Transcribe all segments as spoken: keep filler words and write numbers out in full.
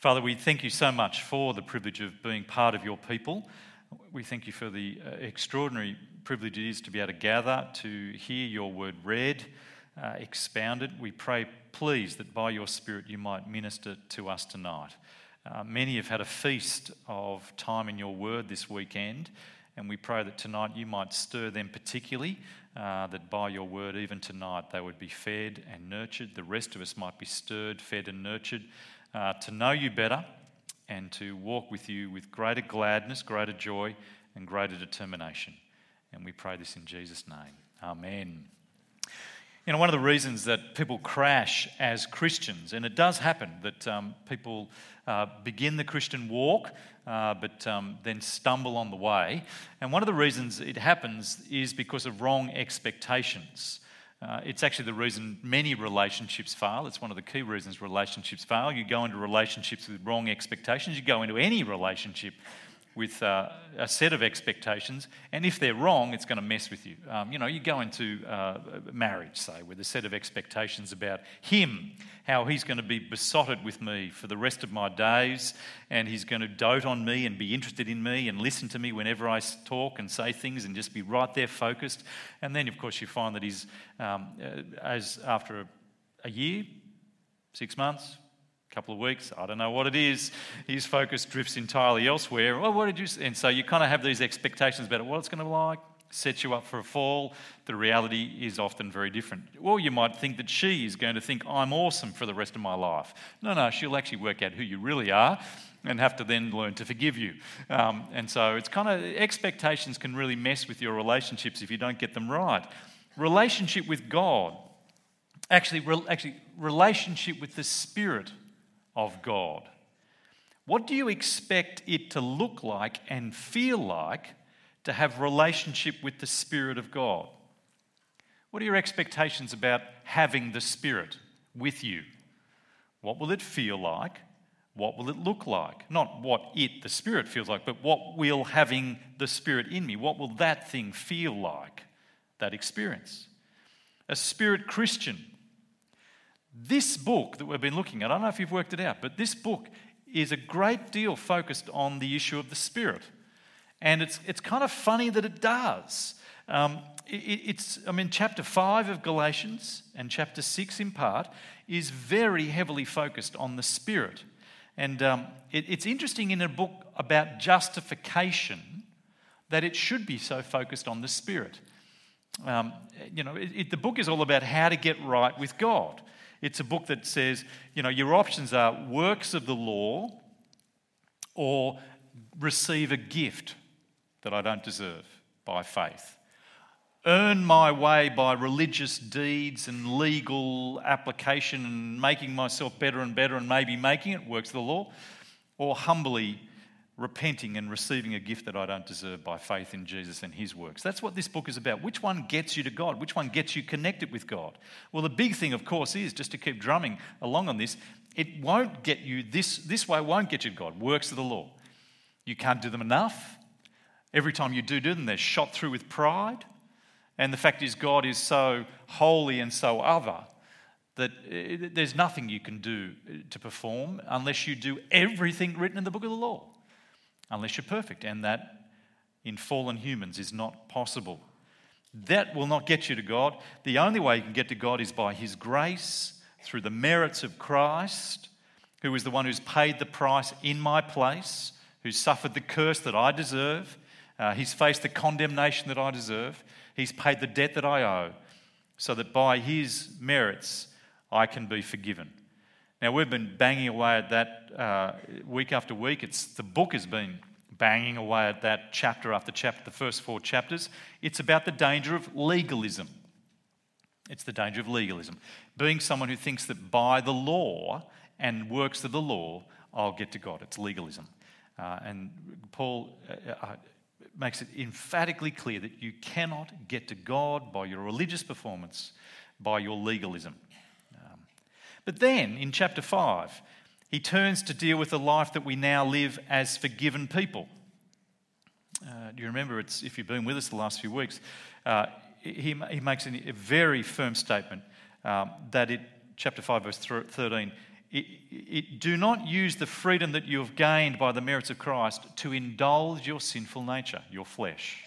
Father, we thank you so much for the privilege of being part of your people. We thank you for the uh, extraordinary privilege it is to be able to gather, to hear your word read, uh, expounded. We pray, please, that by your Spirit you might minister to us tonight. Uh, many have had a feast of time in your word this weekend, and we pray that tonight you might stir them particularly, uh, that by your word even tonight they would be fed and nurtured. The rest of us might be stirred, fed and nurtured uh, to know you better and to walk with you with greater gladness, greater joy and greater determination. And we pray this in Jesus' name. Amen. You know, one of the reasons that people crash as Christians, and it does happen that um, people uh, begin the Christian walk uh, but um, then stumble on the way. And one of the reasons it happens is because of wrong expectations. Uh, it's actually the reason many relationships fail. It's one of the key reasons relationships fail. You go into relationships with wrong expectations. You go into any relationship with uh, a set of expectations, and if they're wrong, it's going to mess with you. Um, you know, you go into uh, marriage, say, with a set of expectations about him, how he's going to be besotted with me for the rest of my days, and he's going to dote on me and be interested in me and listen to me whenever I talk and say things and just be right there focused. And then, of course, you find that he's, um, as after a, a year, six months, couple of weeks, I don't know what it is, his focus drifts entirely elsewhere. Well, what did you say? And so you kind of have these expectations about what it's going to be like, sets you up for a fall. The reality is often very different. Well, you might think that she is going to think, I'm awesome for the rest of my life. No, no, she'll actually work out who you really are and have to then learn to forgive you. Um, and so it's kind of, expectations can really mess with your relationships if you don't get them right. Relationship with God, actually, re- actually relationship with the Spirit of God. What do you expect it to look like and feel like to have relationship with the Spirit of God? What are your expectations about having the Spirit with you? What will it feel like? What will it look like? Not what it, the Spirit, feels like, but what will having the Spirit in me, what will that thing feel like, that experience? A Spirit Christian. This book that we've been looking at, I don't know if you've worked it out, but this book is a great deal focused on the issue of the Spirit. And it's it's kind of funny that it does. Um, it, it's, I mean, chapter five of Galatians and chapter six in part is very heavily focused on the Spirit. And um, it, it's interesting in a book about justification that it should be so focused on the Spirit. Um, you know, it, it, the book is all about how to get right with God. It's a book that says, you know, your options are works of the law or receive a gift that I don't deserve by faith. Earn my way by religious deeds and legal application and making myself better and better and maybe making it, works of the law, or humbly repenting and receiving a gift that I don't deserve by faith in Jesus and his works. That's what this book is about. Which one gets you to God? Which one gets you connected with God? Well, the big thing, of course, is, just to keep drumming along on this, it won't get you, this, this way won't get you to God, works of the law. You can't do them enough. Every time you do do them, they're shot through with pride. And the fact is, God is so holy and so other that there's nothing you can do to perform unless you do everything written in the book of the law. Unless you're perfect, and that in fallen humans is not possible. That will not get you to God. The only way you can get to God is by his grace, through the merits of Christ, who is the one who's paid the price in my place, who's suffered the curse that I deserve. Uh, he's faced the condemnation that I deserve. He's paid the debt that I owe, so that by his merits I can be forgiven. Now, we've been banging away at that uh, week after week. It's the book has been banging away at that chapter after chapter, the first four chapters. It's about the danger of legalism. It's the danger of legalism. Being someone who thinks that by the law and works of the law, I'll get to God. It's legalism. Uh, and Paul uh, uh, makes it emphatically clear that you cannot get to God by your religious performance, by your legalism. But then, in chapter five, he turns to deal with the life that we now live as forgiven people. Uh, do you remember, it's, if you've been with us the last few weeks, uh, he, he makes a very firm statement um, that it, chapter five, verse thirteen, It, it, do not use the freedom that you have gained by the merits of Christ to indulge your sinful nature, your flesh.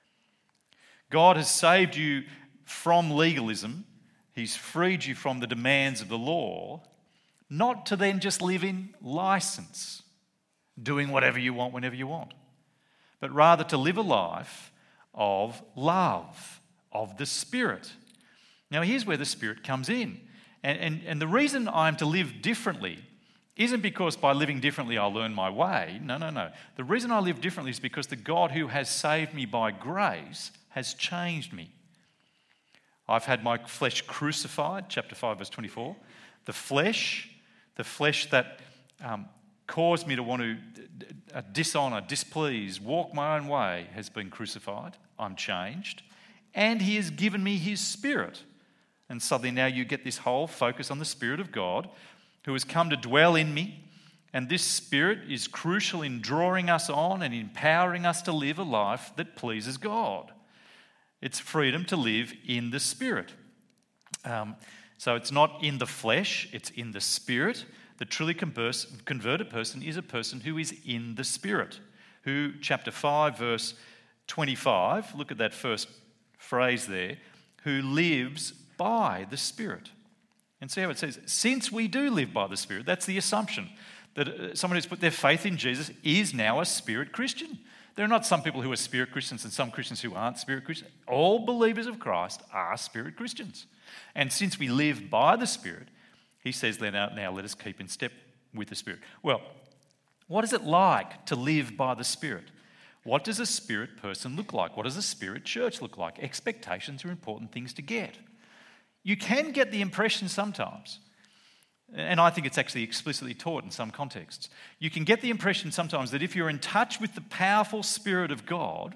God has saved you from legalism. He's freed you from the demands of the law, not to then just live in license, doing whatever you want whenever you want, but rather to live a life of love, of the Spirit. Now, here's where the Spirit comes in. And, and, and the reason I'm to live differently isn't because by living differently I'll learn my way. No, no, no. The reason I live differently is because the God who has saved me by grace has changed me. I've had my flesh crucified, chapter five, verse twenty-four. The flesh, the flesh that um, caused me to want to uh, dishonour, displease, walk my own way has been crucified. I'm changed. And he has given me his Spirit. And suddenly now you get this whole focus on the Spirit of God who has come to dwell in me. And this Spirit is crucial in drawing us on and empowering us to live a life that pleases God. It's freedom to live in the Spirit. Um, so it's not in the flesh, it's in the Spirit. The truly converse, converted person is a person who is in the Spirit. Who, chapter five, verse twenty-five, look at that first phrase there, who lives by the Spirit. And see how it says, since we do live by the Spirit, that's the assumption that someone who's put their faith in Jesus is now a Spirit Christian. There are not some people who are Spirit Christians and some Christians who aren't Spirit Christians. All believers of Christ are Spirit Christians. And since we live by the Spirit, he says, now, now let us keep in step with the Spirit. Well, what is it like to live by the Spirit? What does a Spirit person look like? What does a Spirit church look like? Expectations are important things to get. You can get the impression sometimes, and I think it's actually explicitly taught in some contexts, you can get the impression sometimes that if you're in touch with the powerful Spirit of God,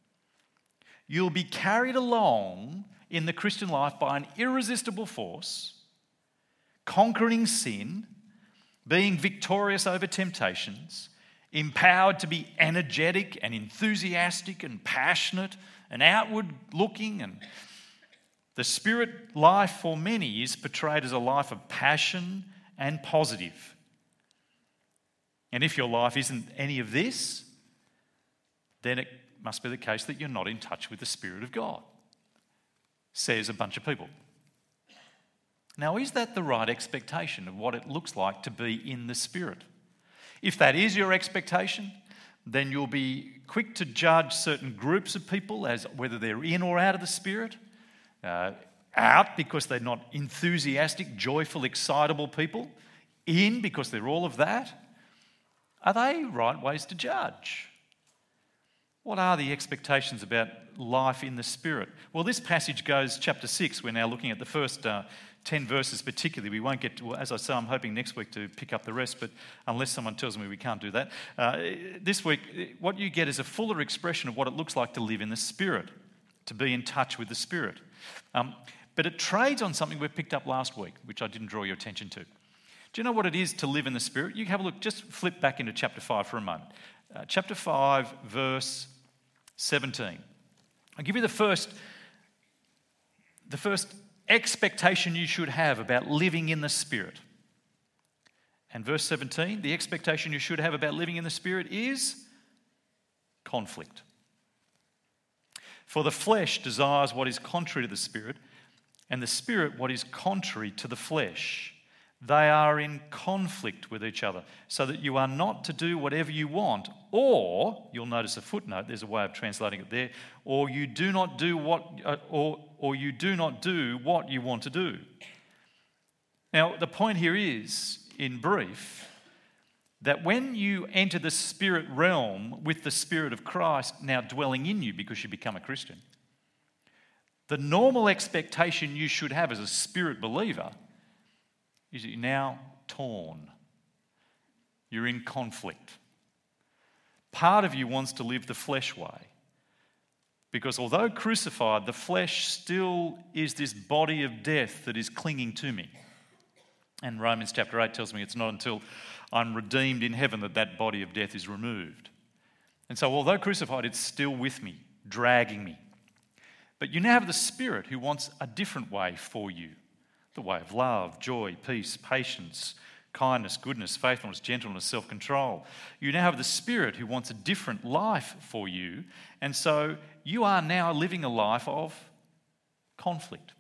you'll be carried along in the Christian life by an irresistible force, conquering sin, being victorious over temptations, empowered to be energetic and enthusiastic and passionate and outward looking. And the Spirit life for many is portrayed as a life of passion and positive. And if your life isn't any of this, then it must be the case that you're not in touch with the Spirit of God, says a bunch of people. Now, is that the right expectation of what it looks like to be in the Spirit? If that is your expectation, then you'll be quick to judge certain groups of people as whether they're in or out of the Spirit. Uh, out because they're not enthusiastic, joyful, excitable people. In because they're all of that. Are they right ways to judge? What are the expectations about life in the Spirit? Well, this passage goes, chapter six, we're now looking at the first uh, ten verses particularly. We won't get to, as I say, I'm hoping next week to pick up the rest, but unless someone tells me we can't do that. Uh, this week, what you get is a fuller expression of what it looks like to live in the Spirit, to be in touch with the Spirit. Um, but it trades on something we picked up last week, which I didn't draw your attention to. Do you know what it is to live in the Spirit? You have a look, just flip back into chapter five for a moment. Uh, chapter five, verse seventeen. I'll give you the first, the first expectation you should have about living in the Spirit. And verse seventeen, the expectation you should have about living in the Spirit is conflict. For the flesh desires what is contrary to the Spirit, and the Spirit what is contrary to the flesh. They are in conflict with each other, so that you are not to do whatever you want, or, you'll notice a footnote, there's a way of translating it there, or you do not do what, uh, or, or you do not do what you want to do. Now, the point here is, in brief, that when you enter the Spirit realm with the Spirit of Christ now dwelling in you because you become a Christian, the normal expectation you should have as a Spirit believer is that you're now torn. You're in conflict. Part of you wants to live the flesh way because although crucified, the flesh still is this body of death that is clinging to me. And Romans chapter eight tells me it's not until I'm redeemed in heaven that that body of death is removed. And so although crucified, it's still with me, dragging me. But you now have the Spirit who wants a different way for you. The way of love, joy, peace, patience, kindness, goodness, faithfulness, gentleness, self-control. You now have the Spirit who wants a different life for you, and so you are now living a life of conflict.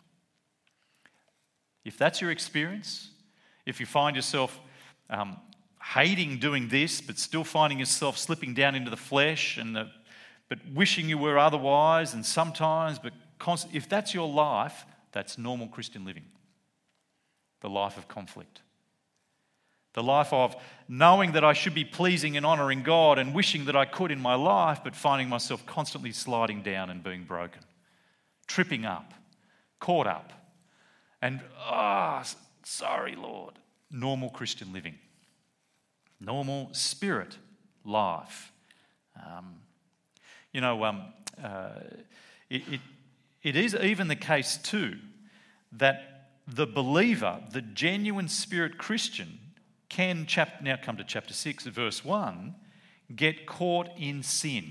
If that's your experience, if you find yourself um, hating doing this, but still finding yourself slipping down into the flesh, and the, but wishing you were otherwise, and sometimes, but const- if that's your life, that's normal Christian living. The life of conflict. The life of knowing that I should be pleasing and honouring God and wishing that I could in my life, but finding myself constantly sliding down and being broken, tripping up, caught up, and, ah, oh, sorry, Lord. Normal Christian living. Normal spirit life. Um, you know, um, uh, it, it, it is even the case too that the believer, the genuine spirit Christian, can, chap- now come to chapter six, verse one, get caught in sin.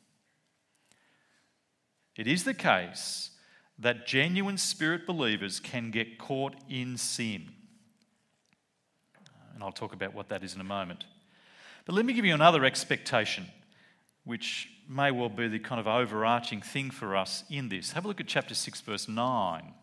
It is the case that genuine spirit believers can get caught in sin. And I'll talk about what that is in a moment. But let me give you another expectation, which may well be the kind of overarching thing for us in this. Have a look at chapter six, verse nine.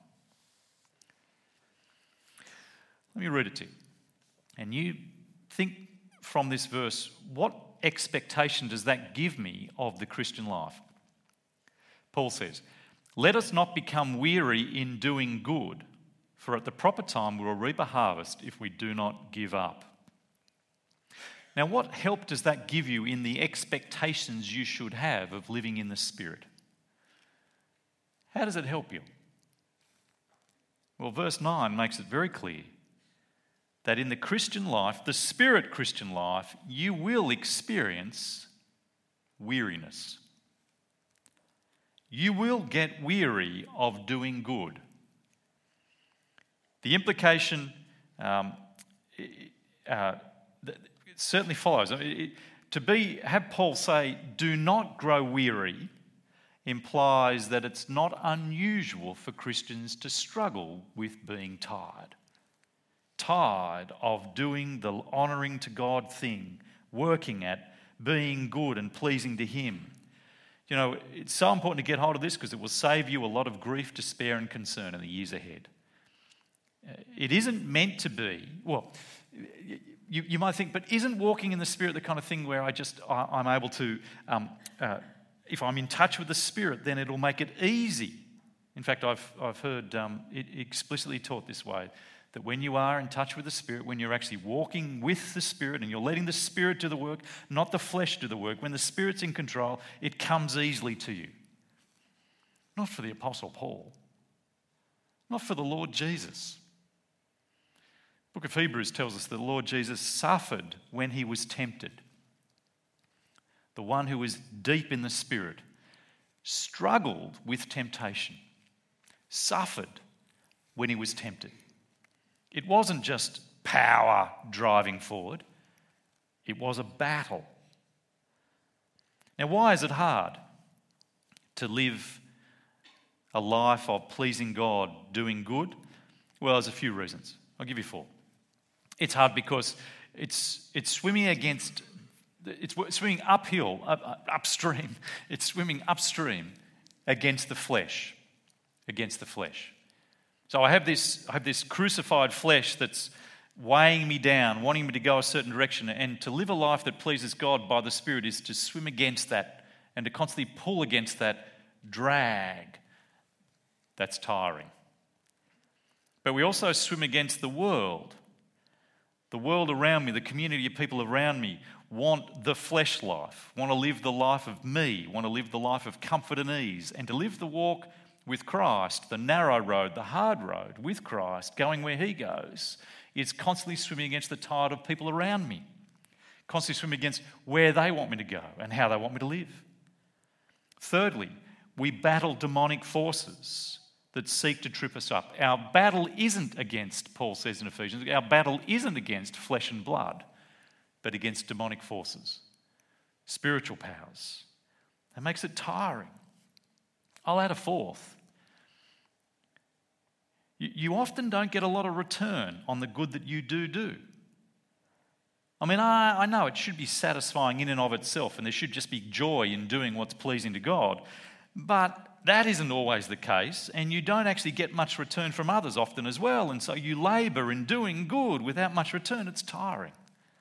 Let me read it to you. And you think from this verse, what expectation does that give me of the Christian life? Paul says, "Let us not become weary in doing good, for at the proper time we will reap a harvest if we do not give up." Now, what help does that give you in the expectations you should have of living in the Spirit? How does it help you? Well, verse nine makes it very clear that in the Christian life, the Spirit Christian life, you will experience weariness. You will get weary of doing good. The implication um, uh, it certainly follows. I mean, it, to be have Paul say, "Do not grow weary," implies that it's not unusual for Christians to struggle with being tired. Tired of doing the honouring to God thing, working at being good and pleasing to Him. You know, it's so important to get hold of this because it will save you a lot of grief, despair and concern in the years ahead. It isn't meant to be, well, you, you might think, but isn't walking in the Spirit the kind of thing where I just, I, I'm able to, um, uh, if I'm in touch with the Spirit, then it'll make it easy. In fact, I've, I've heard um, it explicitly taught this way, that when you are in touch with the Spirit, when you're actually walking with the Spirit and you're letting the Spirit do the work, not the flesh do the work, when the Spirit's in control, it comes easily to you. Not for the Apostle Paul. Not for the Lord Jesus. The book of Hebrews tells us that the Lord Jesus suffered when he was tempted. The one who was deep in the Spirit struggled with temptation, suffered when he was tempted. It wasn't just power driving forward. It was a battle. Now, why is it hard to live a life of pleasing God, doing good? Well, there's a few reasons. I'll give you four. It's hard because it's it's swimming against, it's swimming uphill, up, upstream. It's swimming upstream against the flesh, against the flesh. So I have this, I have this crucified flesh that's weighing me down, wanting me to go a certain direction, and to live a life that pleases God by the Spirit is to swim against that and to constantly pull against that drag. That's tiring. But we also swim against the world. The world around me, the community of people around me want the flesh life, want to live the life of me, want to live the life of comfort and ease, and to live the walk with Christ, the narrow road, the hard road with Christ, going where he goes, is constantly swimming against the tide of people around me, constantly swimming against where they want me to go and how they want me to live. Thirdly, we battle demonic forces that seek to trip us up. Our battle isn't against, Paul says in Ephesians, our battle isn't against flesh and blood, but against demonic forces, spiritual powers. That makes it tiring. I'll add a fourth. You often don't get a lot of return on the good that you do do. I mean, I, I know it should be satisfying in and of itself, and there should just be joy in doing what's pleasing to God. But that isn't always the case, and you don't actually get much return from others often as well. And so you labour in doing good without much return. It's tiring.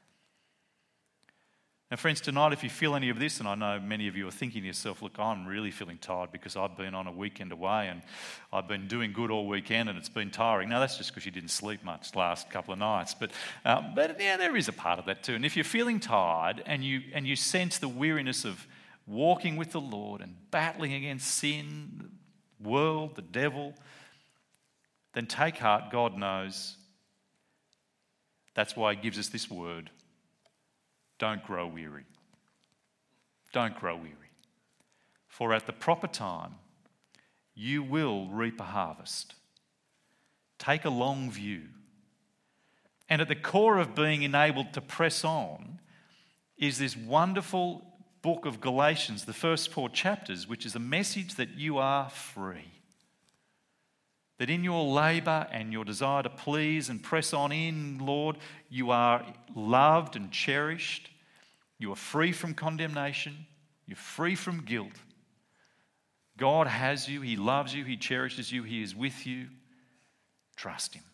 Now, friends, tonight, if you feel any of this, and I know many of you are thinking to yourself, look, I'm really feeling tired because I've been on a weekend away and I've been doing good all weekend and it's been tiring. Now, that's just because you didn't sleep much last couple of nights. But, um, but yeah, there is a part of that too. And if you're feeling tired and you, and you sense the weariness of walking with the Lord and battling against sin, the world, the devil, then take heart. God knows. That's why He gives us this word. Don't grow weary. Don't grow weary. For at the proper time, you will reap a harvest. Take a long view. And at the core of being enabled to press on is this wonderful book of Galatians, the first four chapters, which is a message that you are free. That in your labour and your desire to please and press on in, Lord, you are loved and cherished. You are free from condemnation. You're free from guilt. God has you. He loves you. He cherishes you. He is with you. Trust Him.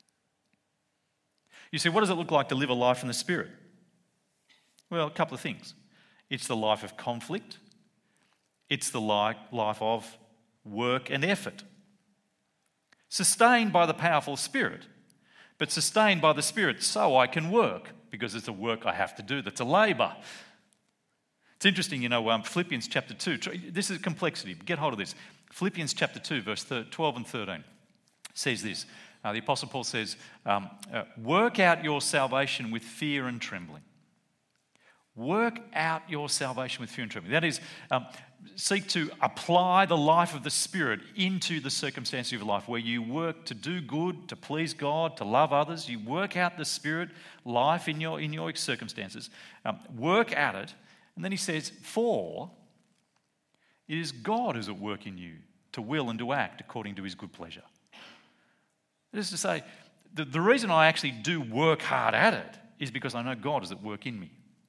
You see, what does it look like to live a life in the Spirit? Well, a couple of things. It's the life of conflict. It's the life of work and effort. Sustained by the powerful Spirit, but sustained by the Spirit so I can work, because it's a work I have to do that's a labour. It's interesting, you know, um, Philippians chapter two, this is complexity, get hold of this. Philippians chapter two, verse twelve and thirteen says this. Uh, the Apostle Paul says, um, uh, work out your salvation with fear and trembling. Work out your salvation with fear and trembling. That is, um, seek to apply the life of the Spirit into the circumstances of your life, where you work to do good, to please God, to love others. You work out the Spirit life in your, in your circumstances. Um, work at it. And then he says, for it is God who's at work in you to will and to act according to His good pleasure. That is to say, the, the reason I actually do work hard at it is because I know God is at work in me.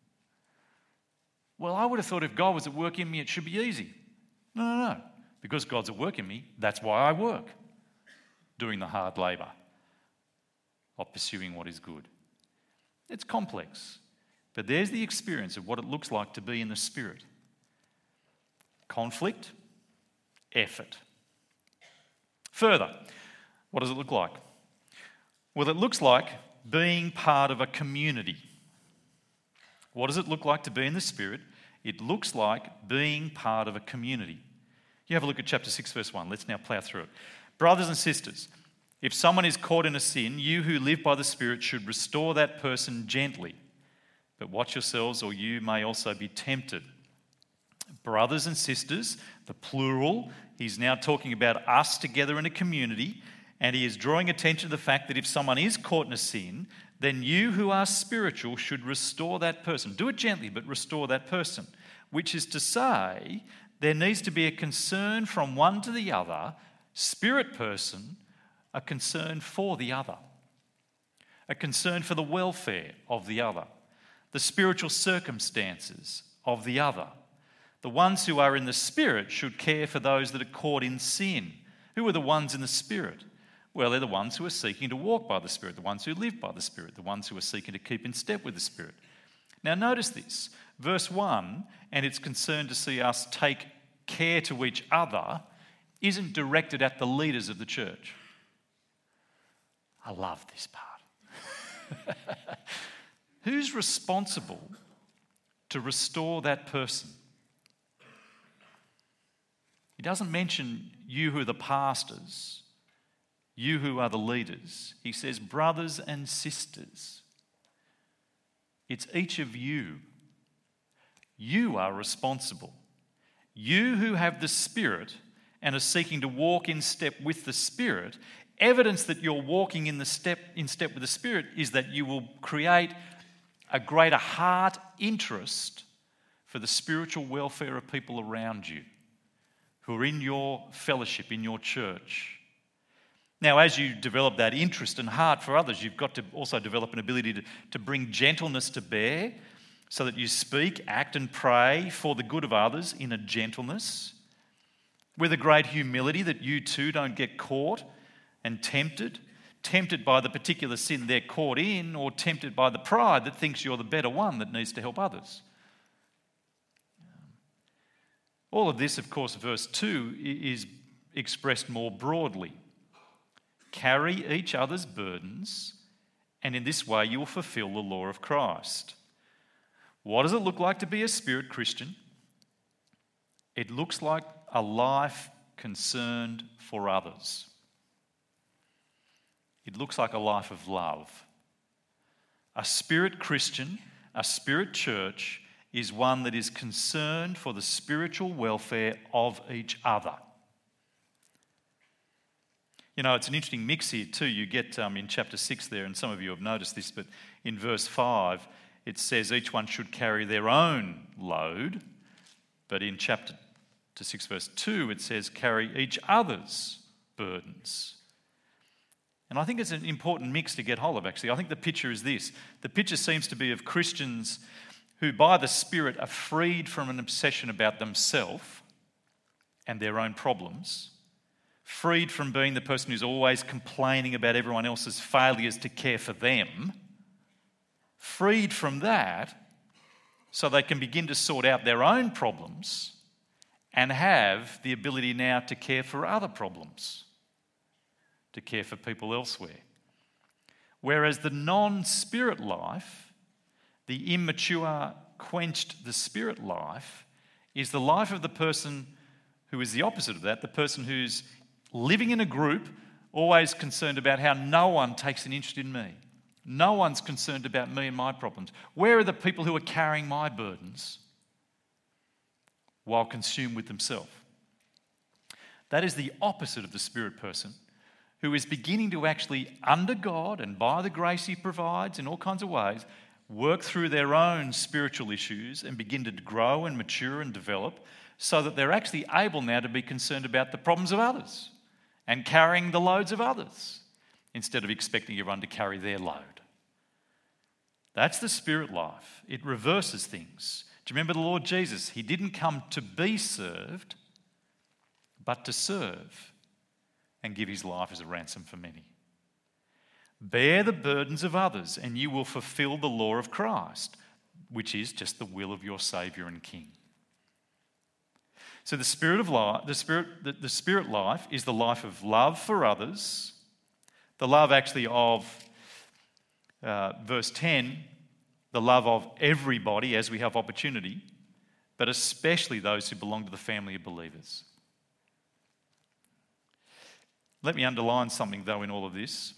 Well, I would have thought if God was at work in me, it should be easy. No, no, no. Because God's at work in me, that's why I work, doing the hard labour of pursuing what is good. It's complex, but there's the experience of what it looks like to be in the Spirit. Conflict, effort. Further, what does it look like? Well, it looks like being part of a community. What does it look like to be in the Spirit? It looks like being part of a community. You have a look at chapter six, verse one. Let's now plough through it. Brothers and sisters, if someone is caught in a sin, you who live by the Spirit should restore that person gently. But watch yourselves, or you may also be tempted. Brothers and sisters, the plural, he's now talking about us together in a community, and he is drawing attention to the fact that if someone is caught in a sin, then you who are spiritual should restore that person. Do it gently, but restore that person. Which is to say, there needs to be a concern from one to the other, spirit person, a concern for the other. A concern for the welfare of the other. The spiritual circumstances of the other. The ones who are in the Spirit should care for those that are caught in sin. Who are the ones in the Spirit? Well, they're the ones who are seeking to walk by the Spirit, the ones who live by the Spirit, the ones who are seeking to keep in step with the Spirit. Now notice this, verse one, and it's concerned to see us take care to each other, isn't directed at the leaders of the church. I love this part. Who's responsible to restore that person? He doesn't mention you who are the pastors, you who are the leaders. He says, brothers and sisters. It's each of you. You are responsible. You who have the Spirit and are seeking to walk in step with the Spirit, evidence that you're walking in the step in step with the Spirit is that you will create a greater heart interest for the spiritual welfare of people around you who are in your fellowship, in your church. Now, as you develop that interest and heart for others, you've got to also develop an ability to, to bring gentleness to bear so that you speak, act and pray for the good of others in a gentleness, with a great humility that you too don't get caught and tempted, tempted by the particular sin they're caught in, or tempted by the pride that thinks you're the better one that needs to help others. All of this, of course, verse two is expressed more broadly. Carry each other's burdens, and in this way you will fulfill the law of Christ. What does it look like to be a spirit Christian? It looks like a life concerned for others. It looks like a life of love. A spirit Christian, a spirit church, is one that is concerned for the spiritual welfare of each other. You know, it's an interesting mix here too. You get um, in chapter six there, and some of you have noticed this, but in verse five, it says each one should carry their own load. But in chapter six, verse two, it says carry each other's burdens. And I think it's an important mix to get hold of, actually. I think the picture is this. The picture seems to be of Christians who by the Spirit are freed from an obsession about themselves and their own problems, freed from being the person who's always complaining about everyone else's failures to care for them, freed from that so they can begin to sort out their own problems and have the ability now to care for other problems, to care for people elsewhere. Whereas the non-spirit life, the immature, quenched, the spirit life, is the life of the person who is the opposite of that, the person who's living in a group, always concerned about how no one takes an interest in me. No one's concerned about me and my problems. Where are the people who are carrying my burdens while consumed with themselves? That is the opposite of the spirit person, who is beginning to actually, under God and by the grace He provides in all kinds of ways, work through their own spiritual issues and begin to grow and mature and develop so that they're actually able now to be concerned about the problems of others and carrying the loads of others instead of expecting everyone to carry their load. That's the spirit life. It reverses things. Do you remember the Lord Jesus? He didn't come to be served, but to serve and give His life as a ransom for many. Bear the burdens of others, and you will fulfill the law of Christ, which is just the will of your Saviour and King. So the spirit of life, the spirit, the, the spirit life is the life of love for others, the love actually of uh, verse ten, the love of everybody as we have opportunity, but especially those who belong to the family of believers. Let me underline something though in all of this.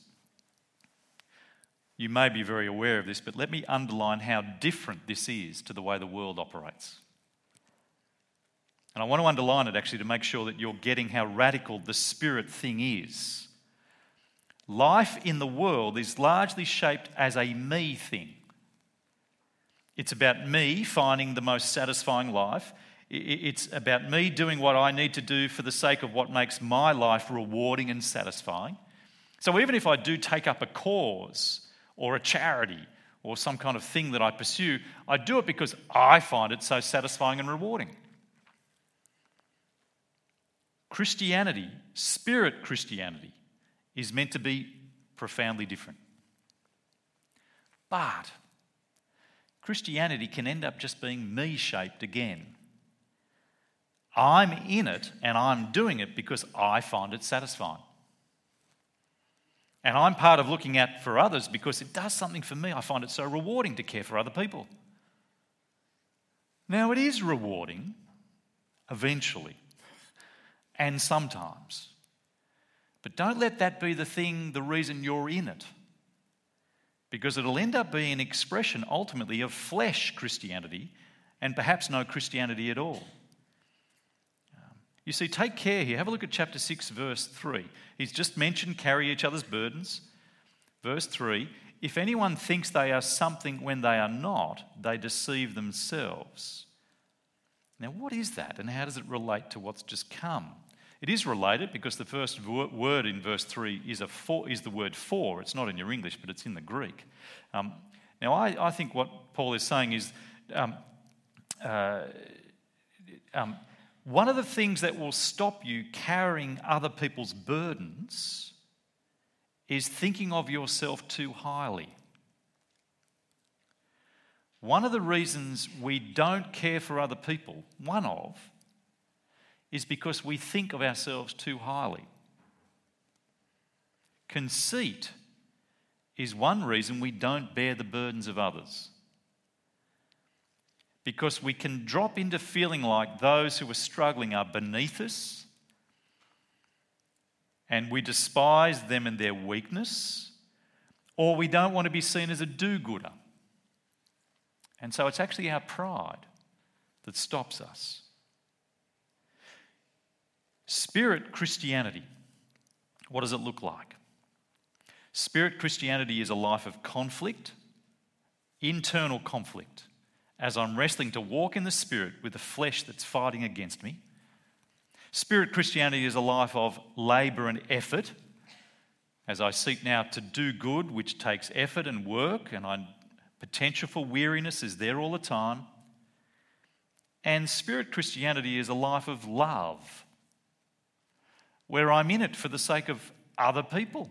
You may be very aware of this, but let me underline how different this is to the way the world operates. And I want to underline it actually to make sure that you're getting how radical the spirit thing is. Life in the world is largely shaped as a me thing. It's about me finding the most satisfying life. It's about me doing what I need to do for the sake of what makes my life rewarding and satisfying. So even if I do take up a cause or a charity or some kind of thing that I pursue, I do it because I find it so satisfying and rewarding. Christianity, spirit Christianity, is meant to be profoundly different. But Christianity can end up just being me-shaped again. I'm in it and I'm doing it because I find it satisfying. And I'm part of looking at for others because it does something for me. I find it so rewarding to care for other people. Now, it is rewarding, eventually, and sometimes. But don't let that be the thing, the reason you're in it. Because it'll end up being an expression, ultimately, of flesh Christianity and perhaps no Christianity at all. You see, take care here. Have a look at chapter six, verse three. He's just mentioned carry each other's burdens. Verse three, if anyone thinks they are something when they are not, they deceive themselves. Now, what is that and how does it relate to what's just come? It is related because the first word in verse three is a for, is the word for. It's not in your English, but it's in the Greek. Um, now, I, I think what Paul is saying is um, uh, um, one of the things that will stop you carrying other people's burdens is thinking of yourself too highly. One of the reasons we don't care for other people, one of, is because we think of ourselves too highly. Conceit is one reason we don't bear the burdens of others. Because we can drop into feeling like those who are struggling are beneath us, and we despise them and their weakness, or we don't want to be seen as a do-gooder. And so it's actually our pride that stops us. Spirit Christianity, what does it look like? Spirit Christianity is a life of conflict, internal conflict, as I'm wrestling to walk in the Spirit with the flesh that's fighting against me. Spirit Christianity is a life of labour and effort, as I seek now to do good, which takes effort and work, and I, potential for weariness is there all the time. And Spirit Christianity is a life of love, where I'm in it for the sake of other people.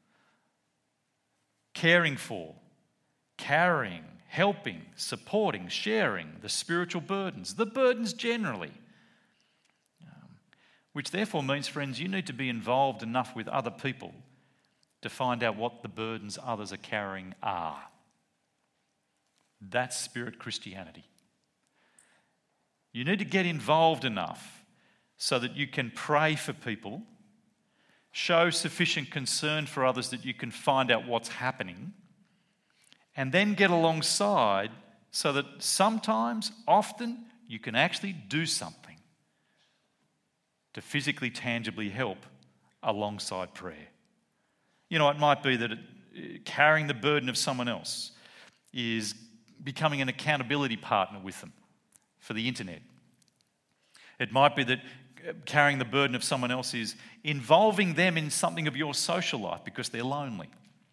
Caring for, carrying, helping, supporting, sharing the spiritual burdens, the burdens generally. Um, which therefore means, friends, you need to be involved enough with other people to find out what the burdens others are carrying are. That's Spirit Christianity. You need to get involved enough so that you can pray for people, show sufficient concern for others that you can find out what's happening, and then get alongside so that sometimes, often, you can actually do something to physically, tangibly help alongside prayer. You know, it might be that it, carrying the burden of someone else is becoming an accountability partner with them for the internet. It might be that carrying the burden of someone else is involving them in something of your social life because they're lonely.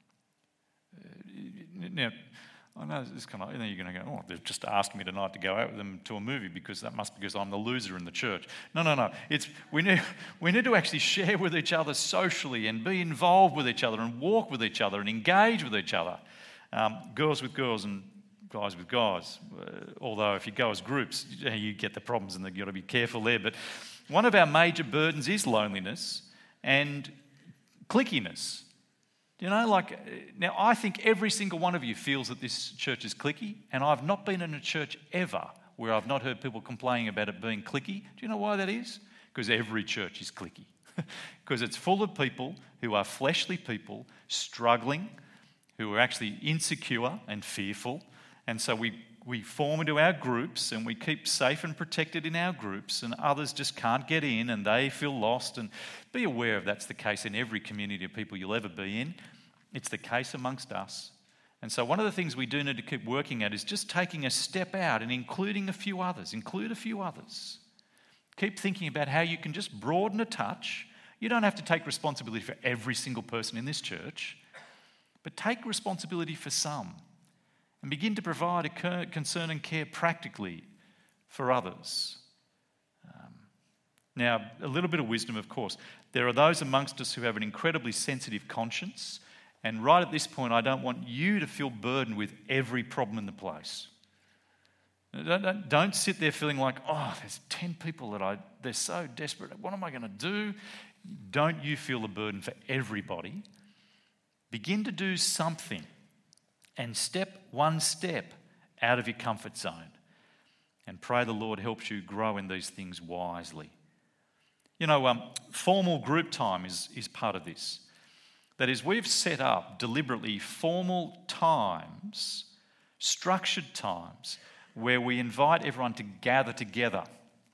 Now, I know this kind of, and then you're going to go, oh, they've just asked me tonight to go out with them to a movie because that must be because I'm the loser in the church. No, no, no. It's we need we need to actually share with each other socially and be involved with each other and walk with each other and engage with each other. Um, girls with girls and guys with guys. Uh, although if you go as groups, you get the problems and you've got to be careful there. But one of our major burdens is loneliness and cliquiness. You know, like, now I think every single one of you feels that this church is cliquey, and I've not been in a church ever where I've not heard people complaining about it being cliquey. Do you know why that is? Because every church is cliquey. Because it's full of people who are fleshly people, struggling, who are actually insecure and fearful, and so we We form into our groups and we keep safe and protected in our groups, and others just can't get in and they feel lost. And be aware of that's the case in every community of people you'll ever be in. It's the case amongst us. And so one of the things we do need to keep working at is just taking a step out and including a few others. Include a few others. Keep thinking about how you can just broaden a touch. You don't have to take responsibility for every single person in this church, but take responsibility for some. And begin to provide a concern and care practically for others. Um, now, a little bit of wisdom, of course. There are those amongst us who have an incredibly sensitive conscience, and right at this point, I don't want you to feel burdened with every problem in the place. Don't, don't, don't sit there feeling like, oh, there's ten people that I, they're so desperate. What am I going to do? Don't you feel the burden for everybody. Begin to do something. And step one step out of your comfort zone. And pray the Lord helps you grow in these things wisely. You know, um, formal group time is, is part of this. That is, we've set up deliberately formal times, structured times, where we invite everyone to gather together.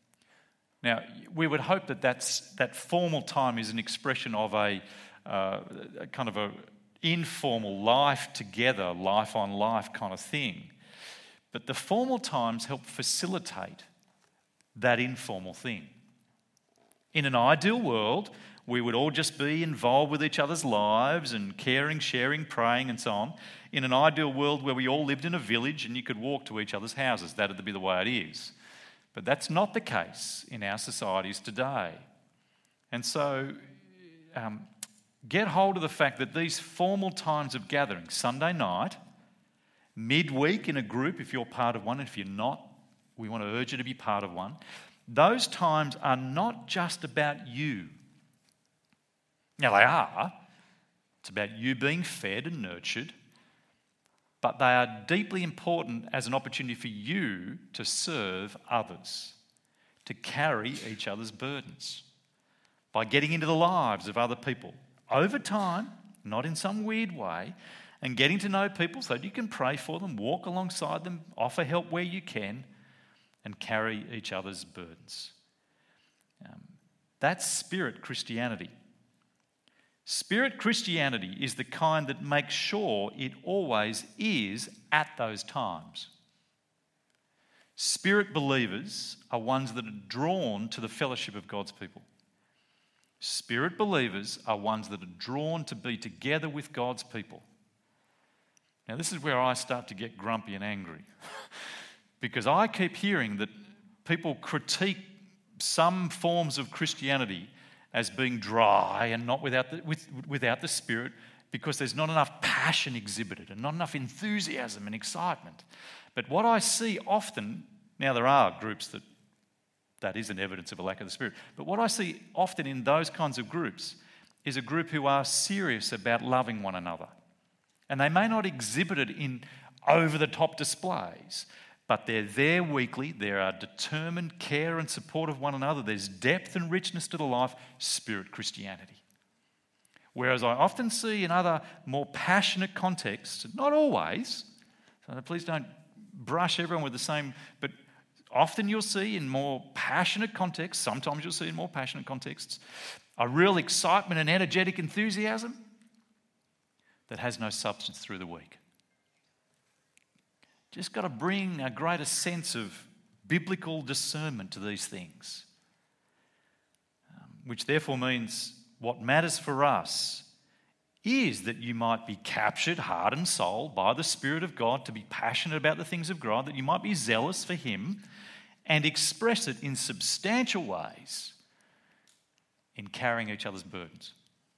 Now, we would hope that that's, that formal time is an expression of a, uh, a kind of a informal life together, life on life kind of thing. But the formal times help facilitate that informal thing. In an ideal world, we would all just be involved with each other's lives and caring, sharing, praying and so on. In an ideal world where we all lived in a village and you could walk to each other's houses, that would be the way it is. But that's not the case in our societies today. And so um, get hold of the fact that these formal times of gathering, Sunday night, midweek in a group if you're part of one, and if you're not, we want to urge you to be part of one. Those times are not just about you. Now they are. It's about you being fed and nurtured. But they are deeply important as an opportunity for you to serve others, to carry each other's burdens by getting into the lives of other people over time, not in some weird way, and getting to know people so that you can pray for them, walk alongside them, offer help where you can, and carry each other's burdens. Um, that's spirit Christianity. Spirit Christianity is the kind that makes sure it always is at those times. Spirit believers are ones that are drawn to the fellowship of God's people. Spirit believers are ones that are drawn to be together with God's people. Now, this is where I start to get grumpy and angry because I keep hearing that people critique some forms of Christianity as being dry and not without the, with, without the Spirit because there's not enough passion exhibited and not enough enthusiasm and excitement. But what I see often, now there are groups that that isn't evidence of a lack of the Spirit, but what I see often in those kinds of groups is a group who are serious about loving one another. And they may not exhibit it in over-the-top displays, but they're there weekly, there are determined care and support of one another, there's depth and richness to the life, spirit Christianity. Whereas I often see in other more passionate contexts, not always, so please don't brush everyone with the same, but often you'll see in more passionate contexts, sometimes you'll see in more passionate contexts, a real excitement and energetic enthusiasm that has no substance through the week. Just got to bring a greater sense of biblical discernment to these things, um, which therefore means what matters for us is that you might be captured, heart and soul, by the Spirit of God to be passionate about the things of God, that you might be zealous for Him and express it in substantial ways in carrying each other's burdens.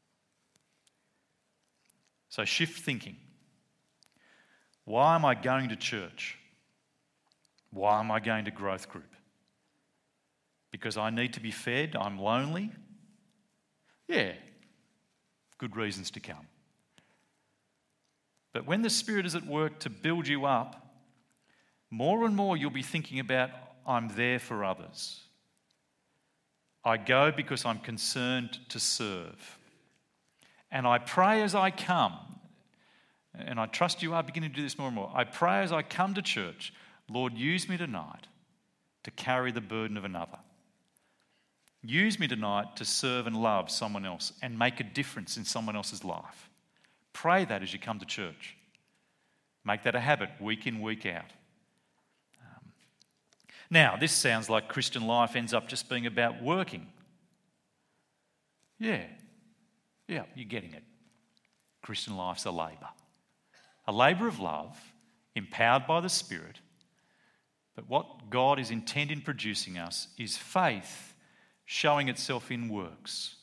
So shift thinking. Why am I going to church? Why am I going to growth group? Because I need to be fed, I'm lonely? Yeah, good reasons to come. But when the Spirit is at work to build you up, more and more you'll be thinking about, I'm there for others. I go because I'm concerned to serve. And I pray as I come, and I trust you are beginning to do this more and more. I pray as I come to church, Lord, use me tonight to carry the burden of another. Use me tonight to serve and love someone else and make a difference in someone else's life. Pray that as you come to church. Make that a habit week in, week out. Um, now, this sounds like Christian life ends up just being about working. Yeah, yeah, you're getting it. Christian life's a labour. A labour of love, empowered by the Spirit. But what God is intent in producing us is faith showing itself in works.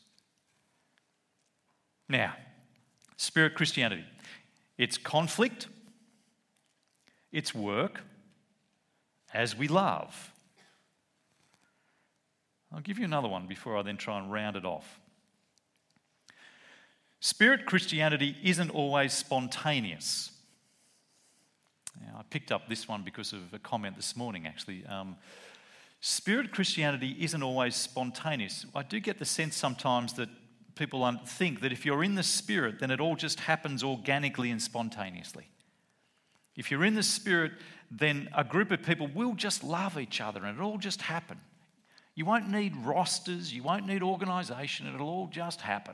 Now, spirit Christianity. It's conflict, it's work, as we love. I'll give you another one before I then try and round it off. Spirit Christianity isn't always spontaneous. Now, I picked up this one because of a comment this morning, actually. Um, Spirit Christianity isn't always spontaneous. I do get the sense sometimes that people think that if you're in the Spirit, then it all just happens organically and spontaneously. If you're in the Spirit, then a group of people will just love each other and it'll all just happen. You won't need rosters, you won't need organisation, it'll all just happen.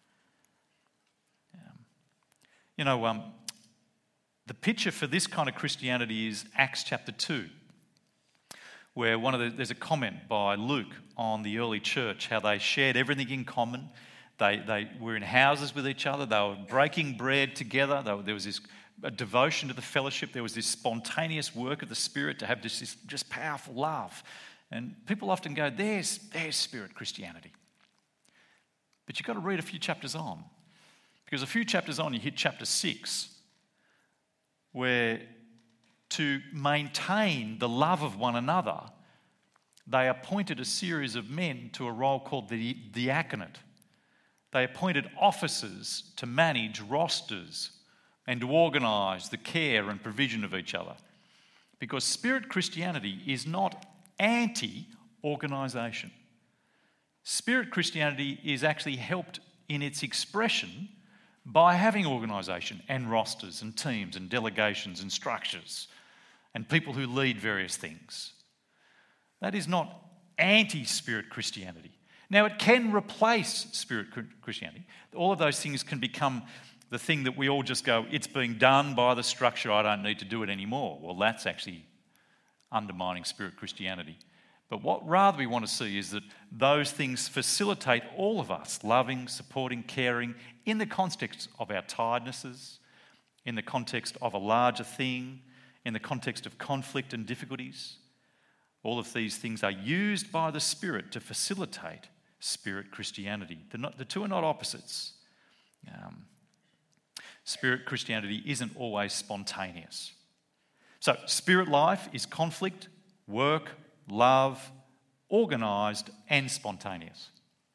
You know, um, the picture for this kind of Christianity is Acts chapter two, where one of the, there's a comment by Luke on the early church, how they shared everything in common. They, they were in houses with each other. They were breaking bread together. They were, there was this a devotion to the fellowship. There was this spontaneous work of the Spirit to have this, this just powerful love. And people often go, there's, there's Spirit Christianity. But you've got to read a few chapters on. Because a few chapters on, you hit chapter six, where to maintain the love of one another, they appointed a series of men to a role called the diaconate. They appointed officers to manage rosters and to organise the care and provision of each other. Because Spirit Christianity is not anti-organisation. Spirit Christianity is actually helped in its expression by having organisation and rosters and teams and delegations and structures and people who lead various things. That is not anti-Spirit Christianity. Now, it can replace Spirit Christianity. All of those things can become the thing that we all just go, it's being done by the structure, I don't need to do it anymore. Well, that's actually undermining Spirit Christianity. But what rather we want to see is that those things facilitate all of us loving, supporting, caring in the context of our tirednesses, in the context of a larger thing, in the context of conflict and difficulties. All of these things are used by the Spirit to facilitate Spirit Christianity. Not, the two are not opposites. Um, Spirit Christianity isn't always spontaneous. So, spirit life is conflict, work, love, organised and spontaneous.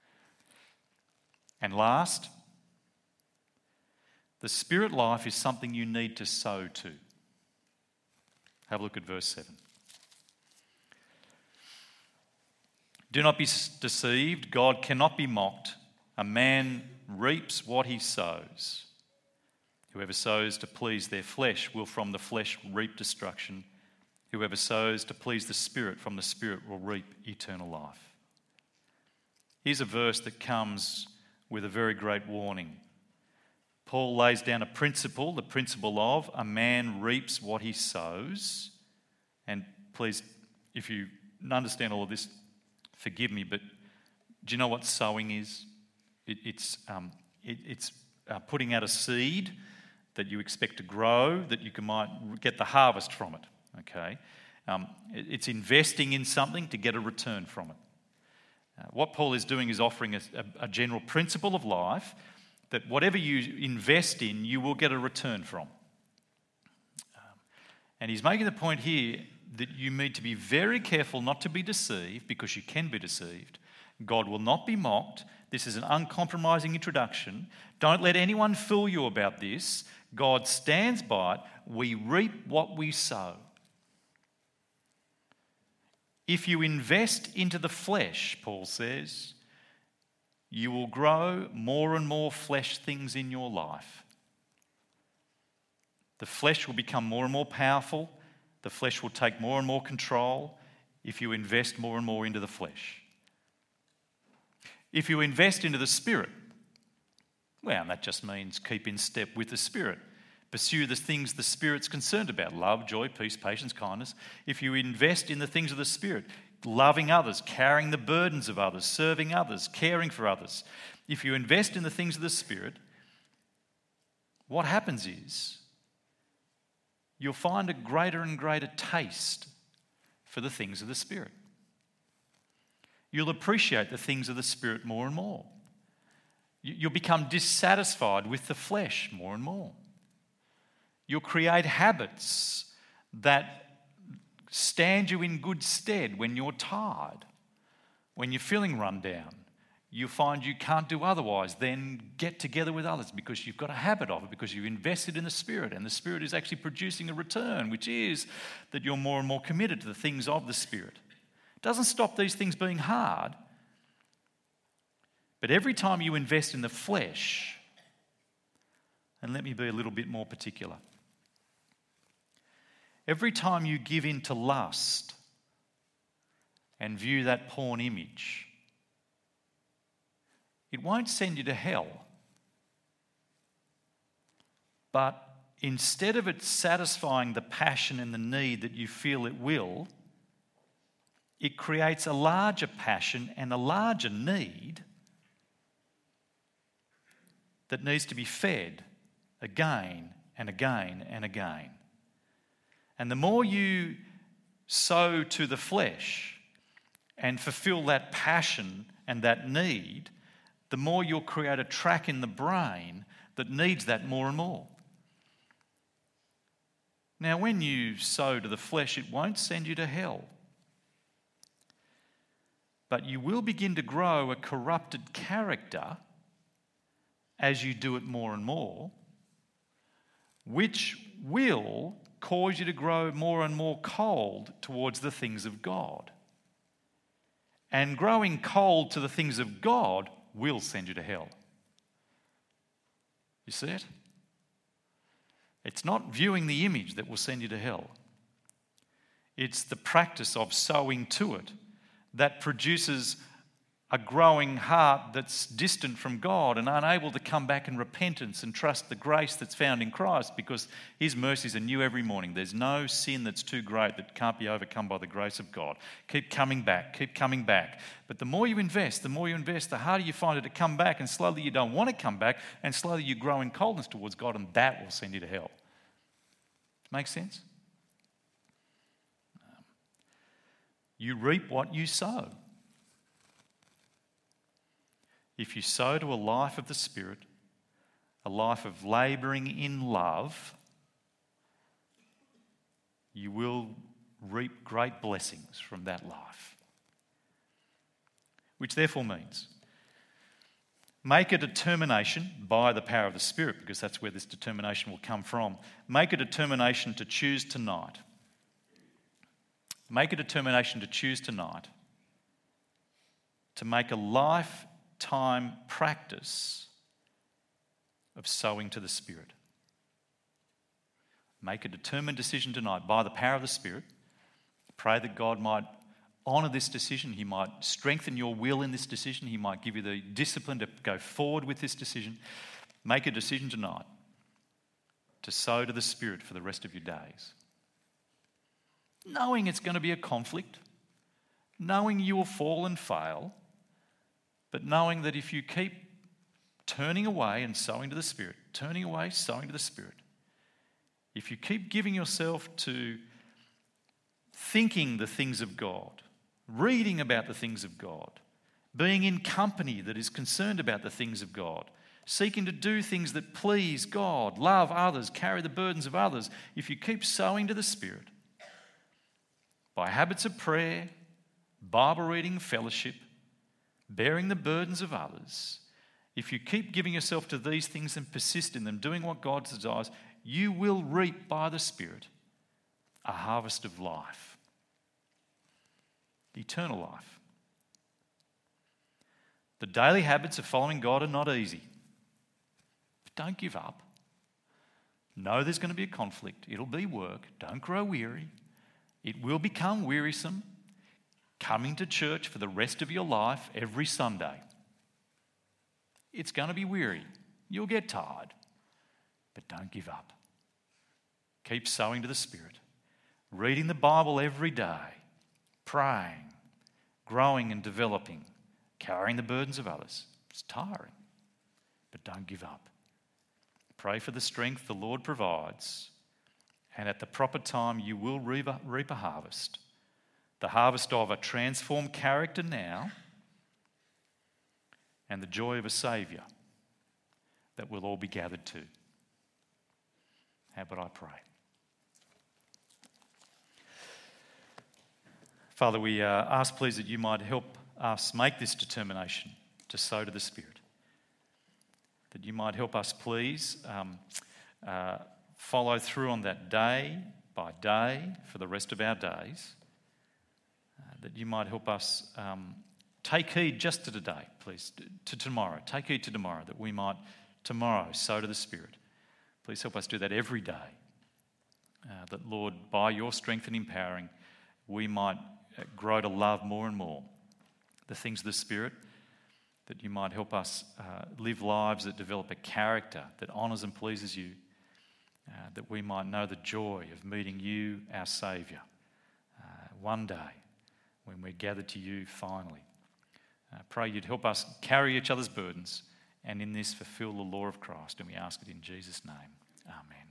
And last, the spirit life is something you need to sow to. Have a look at verse seven. Do not be deceived, God cannot be mocked. A man reaps what he sows. Whoever sows to please their flesh will from the flesh reap destruction. Whoever sows to please the Spirit from the Spirit will reap eternal life. Here's a verse that comes with a very great warning. Paul lays down a principle, the principle of a man reaps what he sows. And please, if you understand all of this, forgive me, but do you know what sowing is? It, it's um, it, it's uh, putting out a seed that you expect to grow, that you can might get the harvest from it. Okay, um, it, it's investing in something to get a return from it. Uh, what Paul is doing is offering a, a, a general principle of life that whatever you invest in, you will get a return from. Um, and he's making the point here that you need to be very careful not to be deceived, because you can be deceived. God will not be mocked. This is an uncompromising introduction. Don't let anyone fool you about this. God stands by it. We reap what we sow. If you invest into the flesh, Paul says, you will grow more and more flesh things in your life. The flesh will become more and more powerful. The flesh will take more and more control if you invest more and more into the flesh. If you invest into the Spirit, well, that just means keep in step with the Spirit. Pursue the things the Spirit's concerned about: love, joy, peace, patience, kindness. If you invest in the things of the Spirit, loving others, carrying the burdens of others, serving others, caring for others. If you invest in the things of the Spirit, what happens is you'll find a greater and greater taste for the things of the Spirit. You'll appreciate the things of the Spirit more and more. You'll become dissatisfied with the flesh more and more. You'll create habits that stand you in good stead when you're tired, when you're feeling run down. You'll find you can't do otherwise than get together with others, because you've got a habit of it, because you've invested in the Spirit, and the Spirit is actually producing a return, which is that you're more and more committed to the things of the Spirit. It doesn't stop these things being hard, but every time you invest in the flesh, and let me be a little bit more particular, every time you give in to lust and view that porn image, it won't send you to hell. But instead of it satisfying the passion and the need that you feel it will, it creates a larger passion and a larger need that needs to be fed again and again and again. And the more you sow to the flesh and fulfill that passion and that need, the more you'll create a track in the brain that needs that more and more. Now, when you sow to the flesh, it won't send you to hell. But you will begin to grow a corrupted character as you do it more and more, which will cause you to grow more and more cold towards the things of God. And growing cold to the things of God will send you to hell. You see it? It's not viewing the image that will send you to hell. It's the practice of sowing to it that produces a growing heart that's distant from God and unable to come back in repentance and trust the grace that's found in Christ, because His mercies are new every morning. There's no sin that's too great that can't be overcome by the grace of God. Keep coming back, keep coming back. But the more you invest, the more you invest, the harder you find it to come back, and slowly you don't want to come back, and slowly you grow in coldness towards God, and that will send you to hell. Make sense? You reap what you sow. If you sow to a life of the Spirit, a life of labouring in love, you will reap great blessings from that life. Which therefore means, make a determination by the power of the Spirit, because that's where this determination will come from. Make a determination to choose tonight. Make a determination to choose tonight to make a life time practice of sowing to the Spirit. Make a determined decision tonight by the power of the Spirit. Pray that God might honour this decision. He might strengthen your will in this decision. He might give you the discipline to go forward with this decision. Make a decision tonight to sow to the Spirit for the rest of your days. Knowing it's going to be a conflict, knowing you will fall and fail, but knowing that if you keep turning away and sowing to the Spirit, turning away, sowing to the Spirit, if you keep giving yourself to thinking the things of God, reading about the things of God, being in company that is concerned about the things of God, seeking to do things that please God, love others, carry the burdens of others, if you keep sowing to the Spirit by habits of prayer, Bible reading, fellowship, bearing the burdens of others, if you keep giving yourself to these things and persist in them, doing what God desires, you will reap by the Spirit a harvest of life, eternal life. The daily habits of following God are not easy, but don't give up. Know there's going to be a conflict. It'll be work. Don't grow weary. It will become wearisome coming to church for the rest of your life every Sunday. It's going to be weary. You'll get tired. But don't give up. Keep sowing to the Spirit. Reading the Bible every day. Praying. Growing and developing. Carrying the burdens of others. It's tiring. But don't give up. Pray for the strength the Lord provides. And at the proper time you will reap a, reap a harvest. The harvest of a transformed character now, and the joy of a Saviour that we'll all be gathered to. How about I pray? Father, we uh, ask please that you might help us make this determination to sow to the Spirit. That you might help us please um, uh, follow through on that day by day for the rest of our days. That you might help us um, take heed just to today, please, to tomorrow. Take heed to tomorrow, that we might tomorrow sow to the Spirit. Please help us do that every day. Uh, that, Lord, by your strength and empowering, we might grow to love more and more the things of the Spirit, that you might help us uh, live lives that develop a character that honours and pleases you, uh, that we might know the joy of meeting you, our Saviour, uh, one day. when we're gathered to you finally. I pray you'd help us carry each other's burdens and in this fulfill the law of Christ, and we ask it in Jesus' name. Amen.